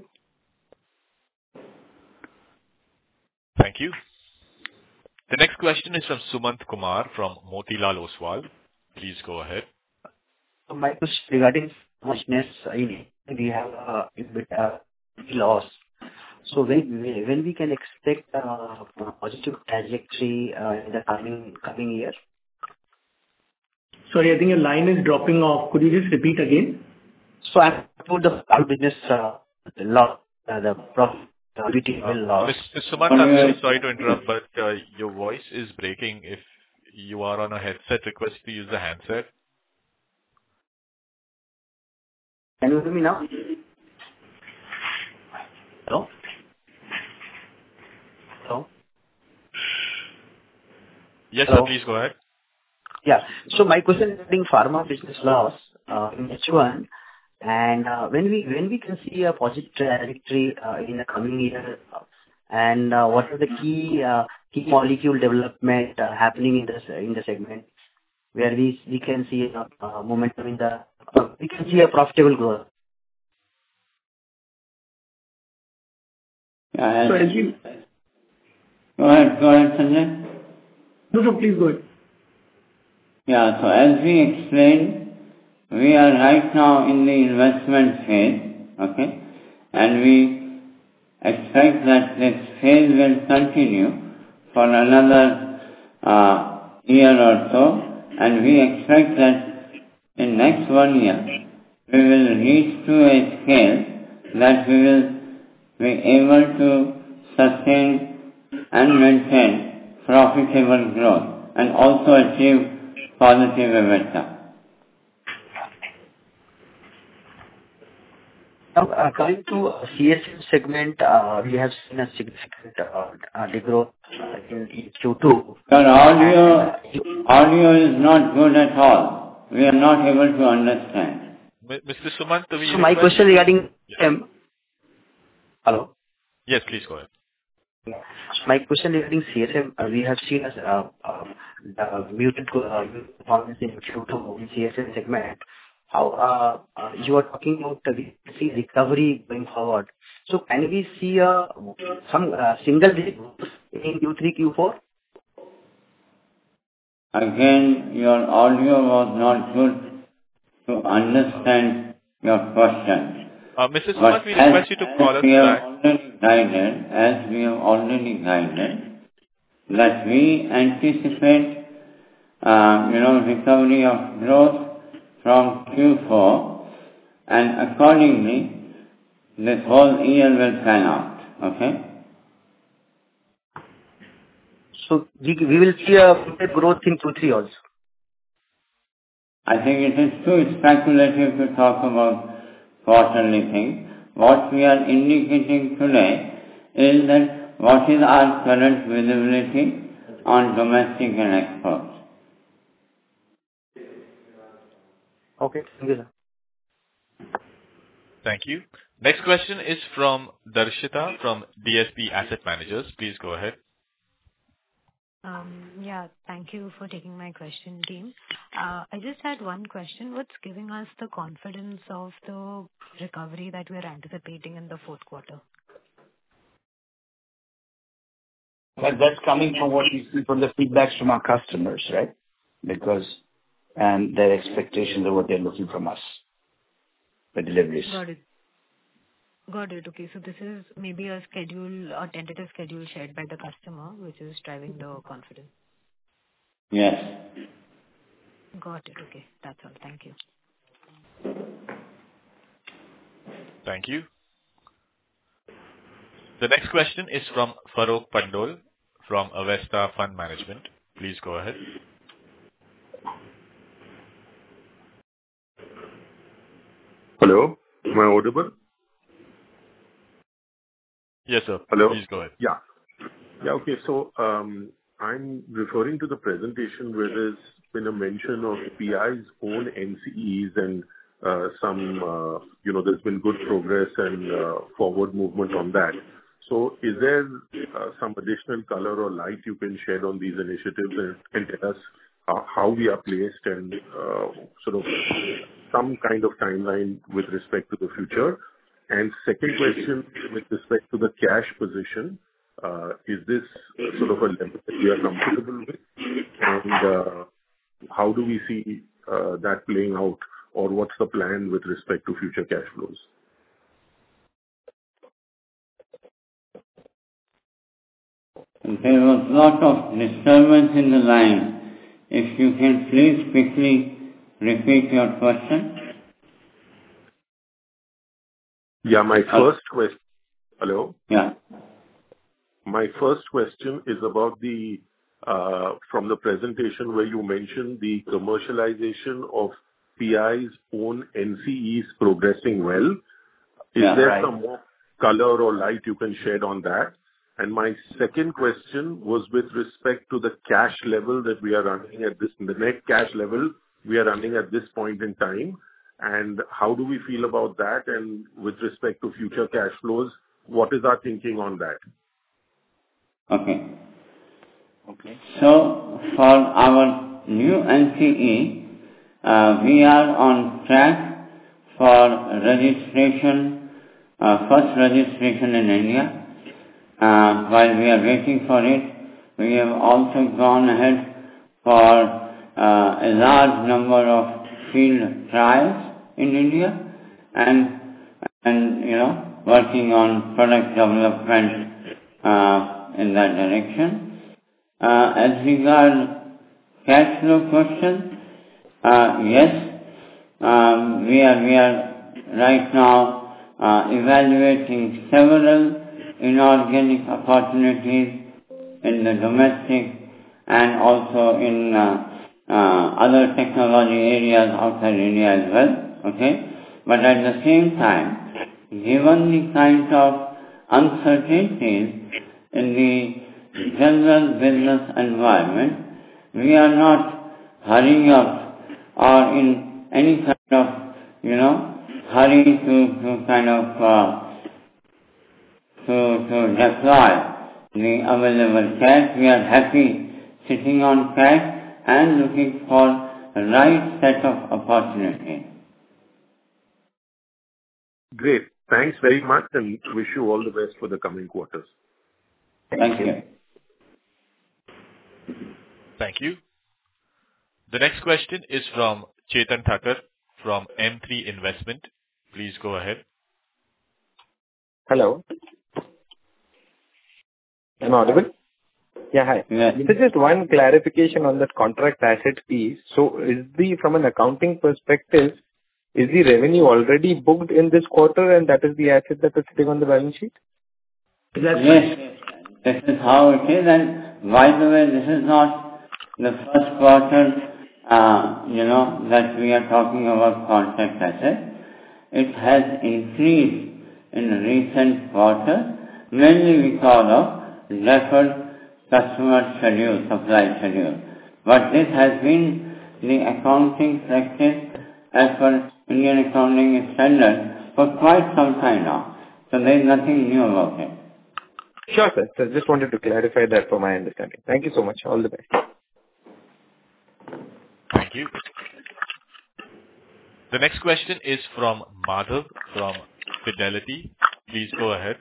Thank you. The next question is from Sumant Kumar from Motilal Oswal. Please go ahead. My question regarding muchness, we have a bit uh, loss. So when when we can expect uh, a positive trajectory uh, in the coming coming year? Sorry, I think your line is dropping off. Could you just repeat again? So I'm told the our business uh, loss, uh, the profitability will loss. Mister Sumant, I'm really sorry to interrupt, but uh, your voice is breaking. If you are on a headset, request to use the handset. Can you hear me now? Hello? Hello? Yes, Hello? sir, please go ahead. Yeah. So my question is regarding pharma business loss uh, in H one, and uh, when we when we can see a positive trajectory uh, in the coming year, uh, and uh, what are the key uh, key molecule development uh, happening in this in the segment? where we we can see a uh, momentum in the, uh, we can see a profitable growth. Yeah, So as we... Go ahead, go ahead, Sanjay. No, no, please go ahead. Yeah, so as we explained, we are right now in the investment phase, okay, and we expect that this phase will continue for another uh, year or so, and we expect that in next one year we will reach to a scale that we will be able to sustain and maintain profitable growth and also achieve positive EBITDA. Now, uh, coming to uh, C S M segment, uh, we have seen a significant uh, uh, degrowth uh, in in Q two. Your audio, audio is not good at all. We are not able to understand. M- Mister Sumant, we So my request- question regarding Yes. um, hello. Yes, please go ahead. My question regarding C S M, uh, we have seen as uh, uh, the muted uh, performance in Q two in C S M segment. How uh, uh, you are talking about the see recovery going forward. So can we see uh, some uh, single digit in Q three, Q four? Again, your audio was not good to understand your question. Uh, Mister But Sumant, we as, request you to call as us we have back. already guided, as we have already guided, that we anticipate, uh, you know, recovery of growth from Q four, and accordingly, this whole year will pan out. Okay? So we we will see a growth in Q three also. I think it is too speculative to talk about quarterly things. What we are indicating today is that what is our current visibility on domestic and exports. Okay, thank you, sir. Thank you. Next question is from Darshita from D S P Asset Managers. Please go ahead. Um, yeah, thank you for taking my question, team. Uh, I just had one question. What's giving us the confidence of the recovery that we're anticipating in the fourth quarter? Well, that's coming from what we see from the feedbacks from our customers, right? Because, and their expectations of what they're looking from us, the deliveries. Got it. Got it. Okay. So this is maybe a schedule, a tentative schedule shared by the customer, which is driving the confidence. Yes. Got it. Okay. That's all. Thank you. Thank you. The next question is from Farokh Pandole from Avesta Fund Management. Please go ahead. Hello, am I audible? Yes, sir. Hello? Please go ahead. Yeah. Yeah, okay. So, um, I'm referring to the presentation where there's been a mention of P I's own N C Es and uh, some, uh, you know, there's been good progress and uh, forward movement on that. So is there uh, some additional color or light you can shed on these initiatives and, and tell us uh, how we are placed and uh, sort of some kind of timeline with respect to the future? And second question, with respect to the cash position, uh, is this sort of a level that we are comfortable with? And uh, how do we see uh, that playing out, or what's the plan with respect to future cash flows? There was a lot of disturbance in the line. If you can please quickly repeat your question. Yeah, my first question. Hello? Yeah. My first question is about the, uh, from the presentation where you mentioned the commercialization of P I's own N C Es progressing well. Is Yeah, there right. some more color or light you can shed on that? And my second question was with respect to the cash level that we are running at this, the net cash level we are running at this point in time, and how do we feel about that? And with respect to future cash flows, what is our thinking on that? Okay. Okay. So for our new N C E, uh, we are on track for registration, uh, first registration in India. Uh, while we are waiting for it, we have also gone ahead for uh, a large number of field trials in India and, and you know, working on product development uh, in that direction. Uh, as regards cash flow question, uh, yes, um, we are we are right now uh, evaluating several inorganic opportunities in the domestic and also in uh, uh, other technology areas outside India as well. Okay, but at the same time, given the kind of uncertainties in the general business environment, we are not hurrying up or in any kind of, you know, hurry to, to kind of uh, to, to deploy the available cash. We are happy sitting on cash and looking for the right set of opportunities. Great. Thanks very much and wish you all the best for the coming quarters. Thank you. Thank you. The next question is from Chetan Thakur from M three Investment. Please go ahead. Hello. Am I audible? Yeah, hi. Yeah. So just one clarification on that contract asset piece. So is the, from an accounting perspective, is the revenue already booked in this quarter and that is the asset that is sitting on the balance sheet? Yes, yes. This is how it is. And by the way, this is not the first quarter, uh, you know, that we are talking about contract asset. It has increased in recent quarters, mainly because of deferred customer schedule, supply schedule. But this has been the accounting practice as per Indian accounting standard for quite some time now. So there is nothing new about it. Sure, sir. So just wanted to clarify that for my understanding. Thank you so much. All the best. Thank you. The next question is from Madhav from Fidelity. Please go ahead.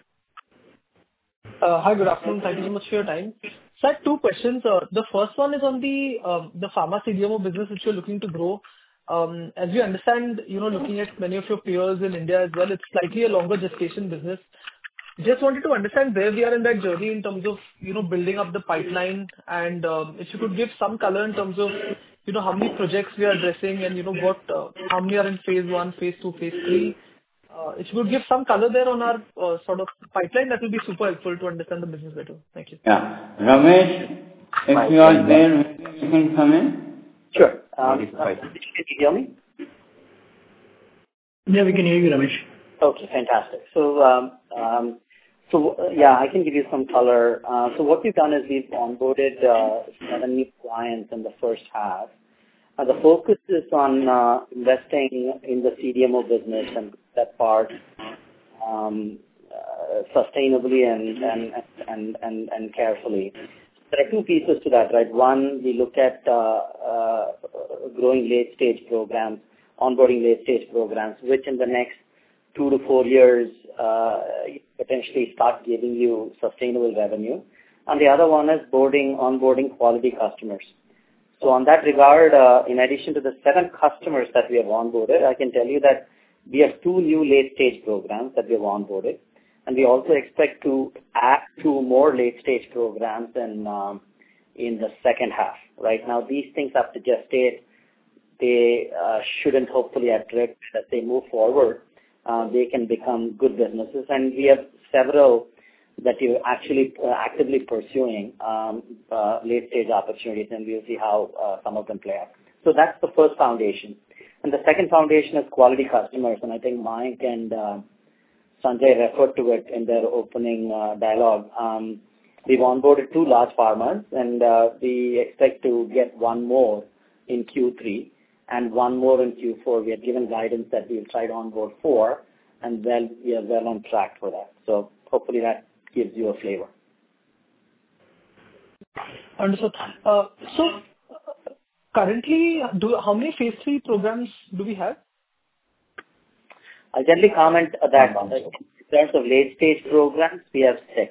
Uh, Hi, good afternoon. Thank you so much for your time. So I have two questions. Uh, The first one is on the um, the pharma C D M O business which you're looking to grow. Um, As we understand, you know, looking at many of your peers in India as well, it's slightly a longer gestation business. Just wanted to understand where we are in that journey in terms of, you know, building up the pipeline and um, if you could give some color in terms of, you know, how many projects we are addressing and, you know, what, uh, how many are in phase one, phase two, phase three. Uh, If you could give some color there on our uh, sort of pipeline, that will be super helpful to understand the business better. Thank you. Yeah. Ramesh, if you are there, you can come in. Sure. Um, uh, Can you hear me? Yeah, we can hear you, Ramesh. Okay, fantastic. So, um, um, so uh, yeah, I can give you some color. Uh, so what we've done is we've onboarded uh, seven new clients in the first half. Uh, the focus is on uh, investing in the C D M O business and that part um, uh, sustainably and and, and and and carefully. There are two pieces to that, right? One, we look at uh, uh, growing late-stage programs, onboarding late-stage programs, which in the next two to four years uh, potentially start giving you sustainable revenue. And the other one is boarding, onboarding quality customers. So on that regard, uh, in addition to the seven customers that we have onboarded, I can tell you that we have two new late-stage programs that we have onboarded. And we also expect to add two more late-stage programs in, um, in the second half. Right now, these things have to gestate. They uh, shouldn't hopefully at risk as they move forward. Uh, they can become good businesses. And we have several that you're actually uh, actively pursuing um, uh, late-stage opportunities, and we'll see how uh, some of them play out. So that's the first foundation. And the second foundation is quality customers, and I think Mike and uh, Sanjay referred to it in their opening uh, dialogue. Um, we've onboarded two large pharmas, and uh, we expect to get one more in Q three and one more in Q four. We have given guidance that we'll try to onboard four, and well, we are well on track for that. So hopefully that gives you a flavor. Understood. Uh, so, currently, do how many phase three programs do we have? I'll generally comment that uh, in terms of late-stage programs, we have six.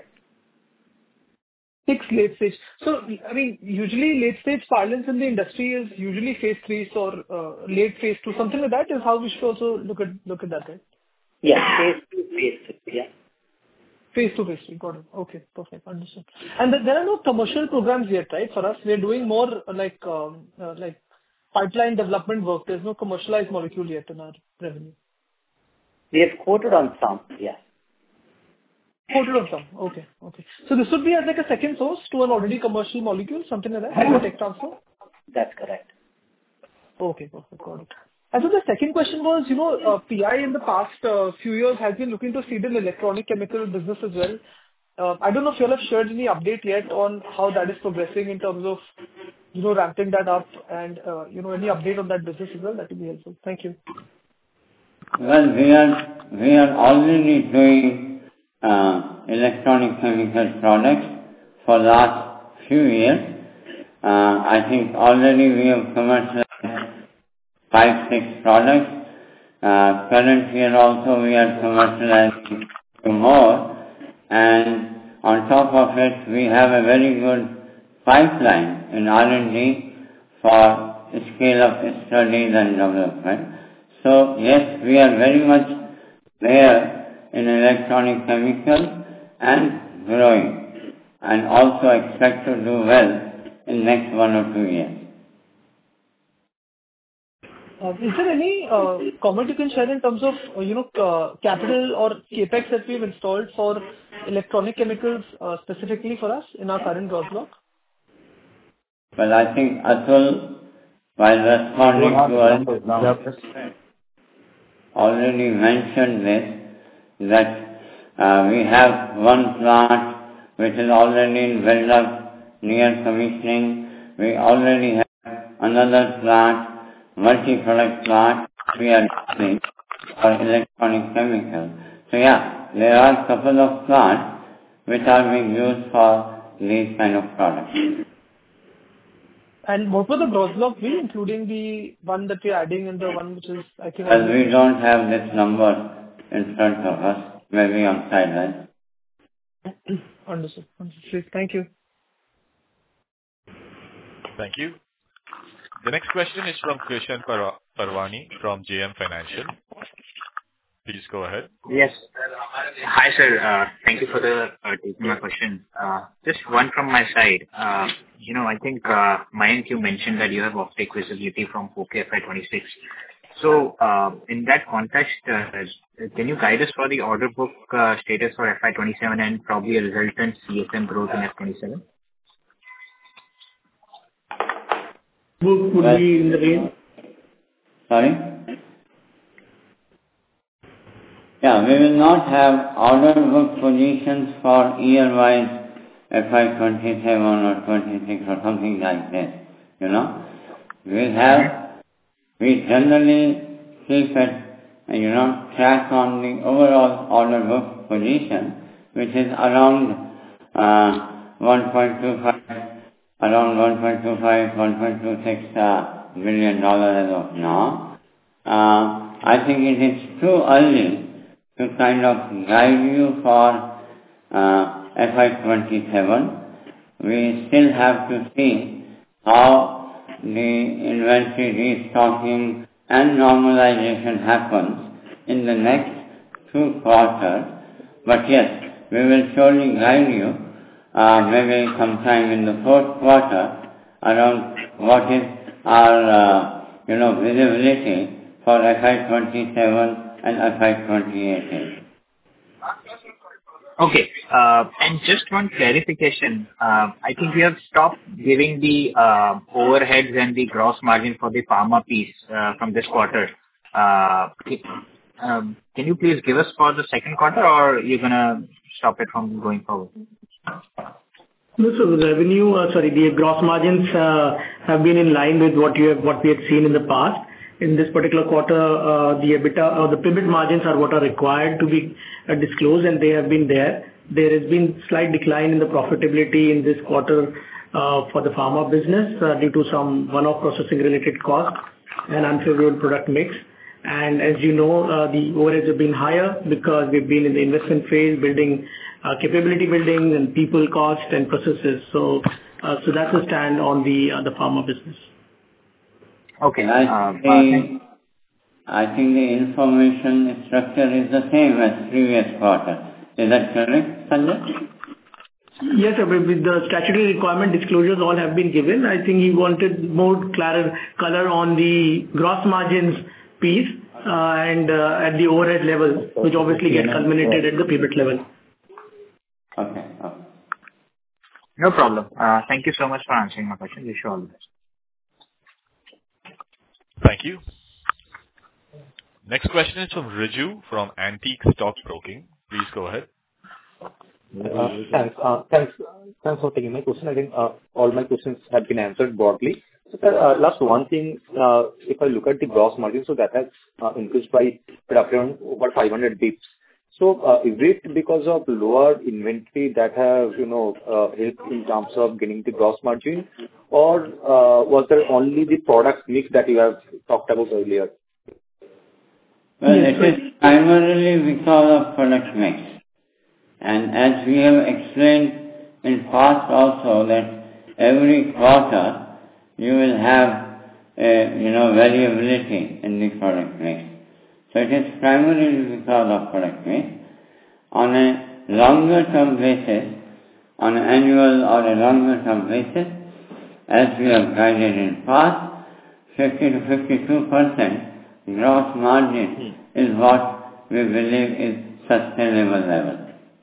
Six late-stage. So, I mean, usually late-stage parlance in the industry is usually phase three or uh, late phase two, something like that is how we should also look at look at that, right? Yeah, phase two, phase three, yeah. Phase two, phase three. Got it. Okay, perfect. Understood. And th- there are no commercial programs yet, right? For us, we're doing more uh, like um, uh, like pipeline development work. There's no commercialized molecule yet in our revenue. We have quoted on some, yeah. Quoted on some. Okay, okay. So this would be as like a second source to an already commercial molecule, something like that, like a tech transfer? That's correct. Okay, perfect. Got it. And so the second question was, you know, uh, P I in the past uh, few years has been looking to seed in electronic chemical business as well. Uh, I don't know if you all have shared any update yet on how that is progressing in terms of, you know, ramping that up and, uh, you know, any update on that business as well. That would be helpful. Thank you. Well, we are, we are already doing uh, electronic chemical products for last few years. Uh, I think already we have commercialized five, six products. Uh, current year also we are commercializing more, and on top of it we have a very good pipeline in R and D for scale-up studies and development. So yes, we are very much there in electronic chemicals and growing, and also expect to do well in next one or two years. Uh, is there any uh, comment you can share in terms of, uh, you know, uh, capital or capex that we've installed for electronic chemicals uh, specifically for us in our current gross block? Well, I think Atul, while responding to us, already mentioned this, that uh, we have one plant which is already in build-up, near commissioning. We already have another plant, multi-product plant we are using for electronic chemicals. So yeah, there are a couple of plants which are being used for these kind of products. And what will the gross block be, including the one that we're adding and the one which is, I think... Well, we don't have this number in front of us, maybe on sideline. Understood. Understood. Thank you. Thank you. The next question is from Krishan Par- Parwani from J M Financial. Please go ahead. Yes. Hi, sir. Uh, thank you for the uh, taking my question. Uh, just one from my side. Uh, you know, I think uh, Mayank, you mentioned that you have offtake visibility from four Q F Y twenty-six. So, uh, in that context, uh, can you guide us for the order book uh, status for F Y twenty-seven and probably a resultant C S M growth in F twenty-seven? Would, would be in the range? Sorry? Yeah, we will not have order book positions for year-wise F Y twenty-seven or twenty-six or something like this, you know. We have, we generally keep it, you know, track on the overall order book position, which is around uh, one point two five, around one point two five, one point two six uh, billion dollars as of now. Uh, I think it is too early to kind of guide you for uh, F Y twenty-seven. We still have to see how the inventory restocking and normalization happens in the next two quarters. But yes, we will surely guide you uh, maybe sometime in the fourth quarter around what is our uh, you know visibility for F Y twenty-seven and F Y twenty-eight. Okay. Uh, and just one clarification. Uh, I think we have stopped giving the uh, overheads and the gross margin for the pharma piece uh, from this quarter. Uh, um, can you please give us for the second quarter, or you're going to stop it from going forward? No, so the revenue, uh, sorry, the gross margins uh, have been in line with what you have, what we had seen in the past. In this particular quarter, uh, the EBITDA or the P I B T margins are what are required to be uh, disclosed, and they have been there. There has been slight decline in the profitability in this quarter uh, for the pharma business uh, due to some one-off processing related costs and unfavorable product mix. And as you know, uh, the overheads have been higher because we've been in the investment phase, building uh, capability building and people cost and processes. So, uh, so that's the stand on the uh, the pharma business. Okay. I Um, think, I think the information structure is the same as previous quarter. Is that correct, Sanjay? Yes, sir. With the statutory requirement disclosures all have been given. I think he wanted more clear color on the gross margins piece uh, and uh, at the overhead level, which obviously get culminated at the P B I T level. Okay. okay. No problem. Uh, Thank you so much for answering my question. Wish you all the best. Thank you. Next question is from Riju from Antique Stock Broking. Please go ahead. Uh, Thanks. Uh, Thanks Thanks for taking my question. I think uh, all my questions have been answered broadly. So, sir, uh, last one thing, uh, if I look at the gross margin, so that has uh, increased by around over five hundred basis points. So, uh, is it because of lower inventory that have, you know, uh, helped in terms of getting the gross margin, or uh, was there only the product mix that you have talked about earlier? Well, it is primarily because of product mix. And as we have explained in past also that every quarter you will have a, you know, variability in the product mix. So it is primarily because of product mix. On a longer term basis, on an annual or a longer term basis, as we have guided in past, fifty to fifty-two percent gross margin is what we believe is sustainable level.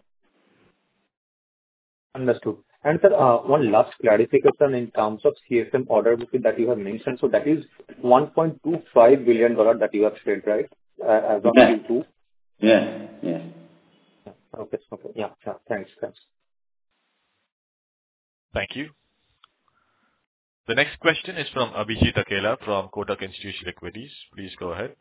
Understood. And sir, uh, one last clarification in terms of C S M order book that you have mentioned. So that is one point two five billion dollars that you have said, right? Uh, as of Yes. Q two? Yes, yes. Okay, okay. Yeah, yeah. Thanks, thanks. Thank you. The next question is from Abhijit Akela from Kotak Institutional Equities. Please go ahead.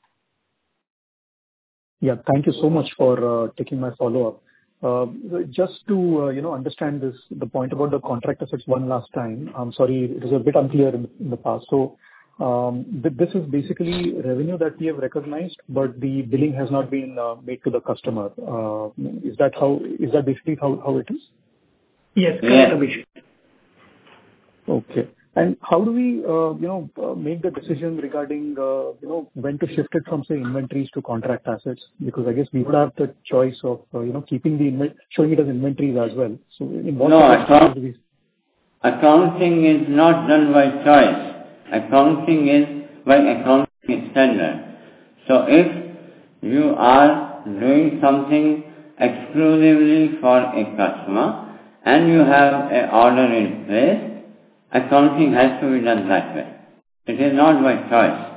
Yeah, thank you so much for uh, taking my follow-up. Uh, Just to, uh, you know, understand this, the point about the contract assets one last time. I'm sorry, it was a bit unclear in in the past. So, um, th- this is basically revenue that we have recognized, but the billing has not been uh, made to the customer. Uh, Is that how, is that basically how how it is? Yes, correct, Abhishek. Okay. And how do we, uh, you know, uh, make the decision regarding, uh, you know, when to shift it from, say, inventories to contract assets? Because I guess we would have the choice of, uh, you know, keeping the inven- showing it as inventories as well. So in what No, kind of account- do we... accounting is not done by choice. Accounting is by accounting standard. So if you are doing something exclusively for a customer and you have an order in place, accounting has to be done that way. It is not by choice.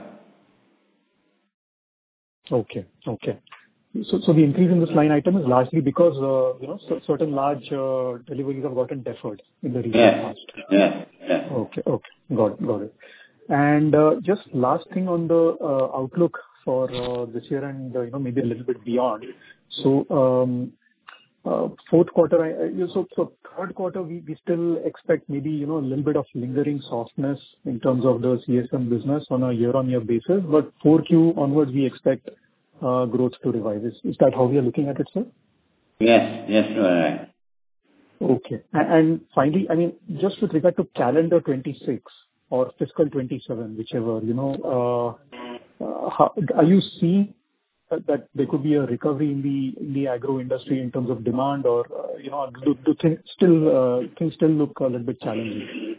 Okay. Okay. So, so the increase in this line item is largely because, uh, you know, cer- certain large uh, deliveries have gotten deferred in the recent Yes, past. yes, yes. Okay. Okay. Got it. Got it. And uh, just last thing on the uh, outlook for uh, this year and, uh, you know, maybe a little bit beyond. So, um, uh, fourth quarter, I, I- so so third quarter, we we still expect maybe, you know, a little bit of lingering softness in terms of the C S M business on a year-on-year basis, but four Q onwards, we expect uh, growth to revive. Is is that how we are looking at it, sir? Yes, yes, you are right. Okay. A- And finally, I mean, just with regard to calendar twenty-six or fiscal twenty-seven, whichever, you know, uh, uh, how are you seeing that that there could be a recovery in the in the agro industry in terms of demand, or, uh, you know, do do things still uh, things still look a little bit challenging?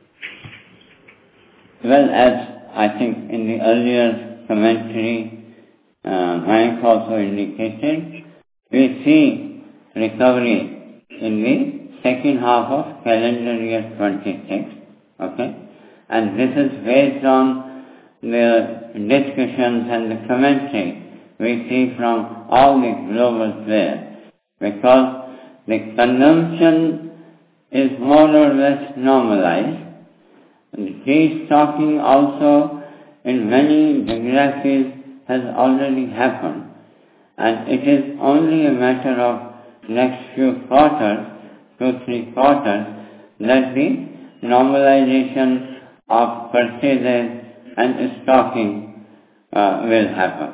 Well, as I think in the earlier commentary, uh, Mike also indicated, we see recovery in the second half of calendar year twenty-six, okay? And this is based on the discussions and the commentary we see from all the global players, because the consumption is more or less normalized. The de-stocking also in many geographies has already happened, and it is only a matter of next few quarters, two, three quarters, that the normalization of purchases and stocking uh, will happen.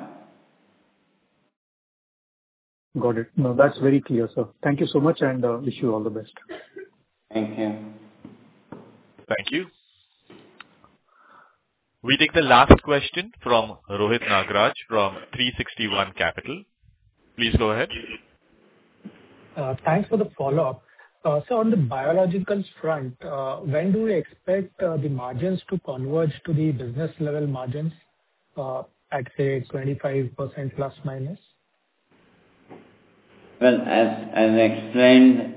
Got it. No, that's very clear, sir. Thank you so much, and uh, wish you all the best. Thank you. Thank you. We take the last question from Rohit Nagraj from three sixty-one Capital. Please go ahead. Uh, Thanks for the follow-up. Uh, So on the biologicals front, uh, when do we expect uh, the margins to converge to the business level margins uh, at, say, twenty-five percent plus minus? Well, as as explained,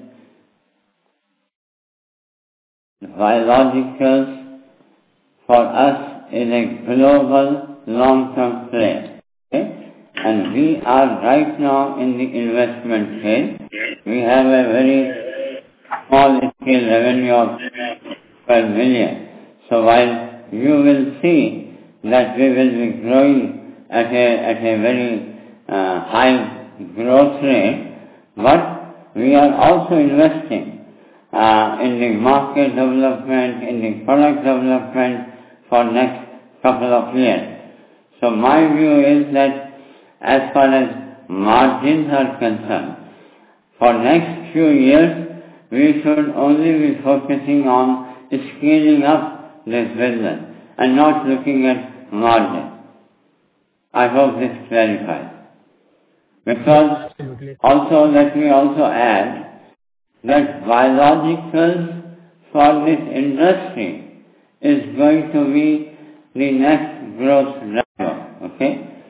biologicals for us is a global long-term play. Okay? And we are right now in the investment phase. We have a very small scale revenue of twelve million. So while you will see that we will be growing at a, at a very uh, high growth rate, but we are also investing uh, in the market development, in the product development for next couple of years. So my view is that as far as margins are concerned, for next few years, we should only be focusing on scaling up this business and not looking at margin. I hope this clarifies. Because also, let me also add that biologicals for this industry is going to be the next growth driver. Okay?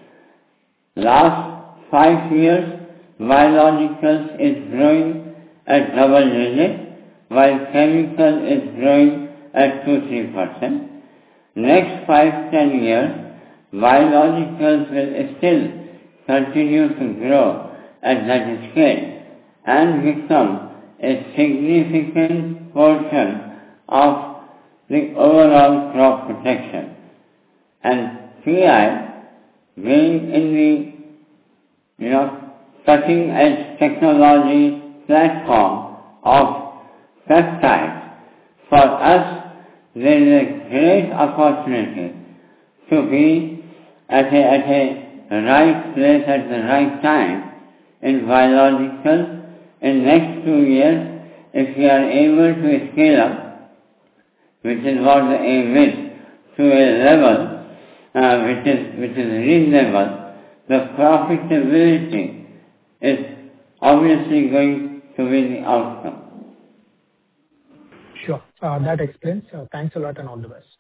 Last five years, biologicals is growing at double digit, while chemical is growing at two to three percent. Next five, ten years, biologicals will still continue to grow at that scale and become a significant portion of the overall crop protection. And P I, being in the you know, cutting edge technology platform of peptides, for us there is a great opportunity to be at a, at a right place at the right time in biologicals. In next two years, if we are able to scale up, which is what the aim is, to a level uh, which is which is reasonable, the profitability is obviously going to be the outcome. Sure. Uh, That explains. Uh, Thanks a lot and all the best.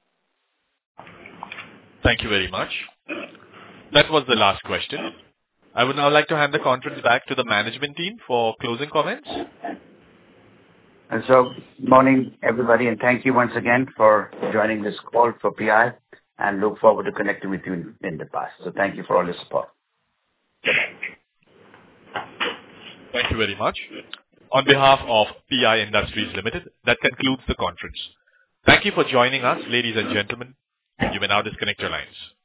Thank you very much. That was the last question. I would now like to hand the conference back to the management team for closing comments. And so, morning everybody, and thank you once again for joining this call for P I, and look forward to connecting with you in, in the past. So thank you for all your support. Thank you very much. On behalf of P I Industries Limited, that concludes the conference. Thank you for joining us, ladies and gentlemen. You may now disconnect your lines.